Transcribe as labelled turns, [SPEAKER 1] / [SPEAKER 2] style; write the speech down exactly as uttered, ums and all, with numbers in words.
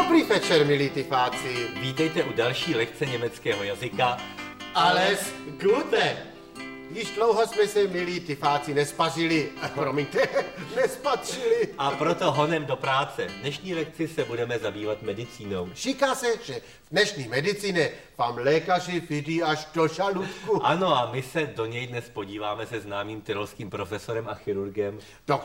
[SPEAKER 1] Dobrý večer, milí tyfáci.
[SPEAKER 2] Vítejte u další lekce německého jazyka.
[SPEAKER 1] Alles Gute. Již dlouho jsme se, milí tyfáci, nespařili, promiňte, nespatřili.
[SPEAKER 2] A proto honem do práce. V dnešní lekci se budeme zabývat medicínou.
[SPEAKER 1] Říká se, že v dnešní medicíně vám lékaři vidí až do žaludku.
[SPEAKER 2] Ano, a my se do něj dnes podíváme se známým tyrolským profesorem a chirurgem.